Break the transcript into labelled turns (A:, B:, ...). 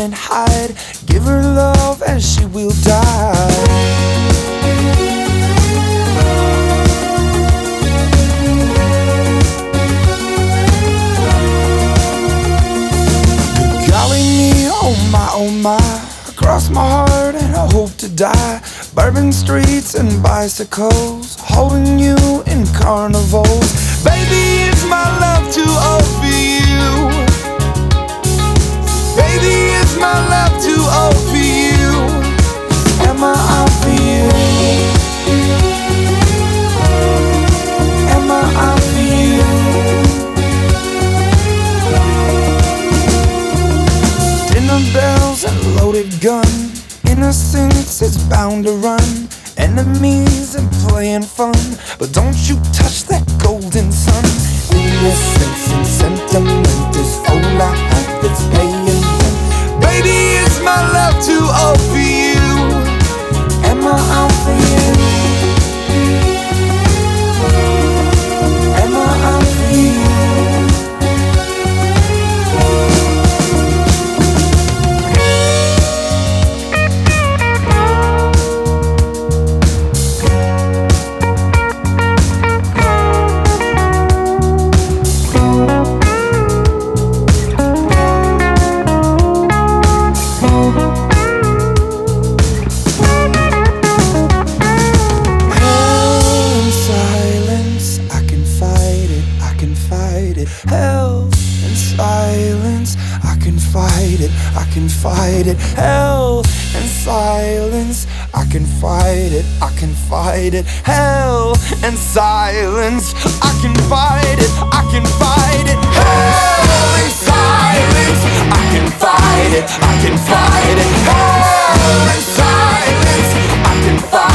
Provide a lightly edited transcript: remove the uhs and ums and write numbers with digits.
A: and hide. Give her love and she will die. Oh my, I cross my heart and I hope to die. Bourbon streets and bicycles, holding you in carnivals. Baby, it's my love to offer you. Baby, it's my love to offer you. Am I out for you? Am I out for you? Bells and loaded gun. Innocence is bound to run. Enemies and playing fun. But don't you touch that golden sun. Innocence and sentiment is all I have that's paying rent. Baby, it's my love to offer you. Am I out for you? Am I out for you? Hell and silence, I can fight it, I can fight it. Hell and silence, I can fight it, I can fight it. Hell and silence, I can fight it, I can fight it. Hell and silence, I can fight it, I can fight it. Hell and silence, I can fight it.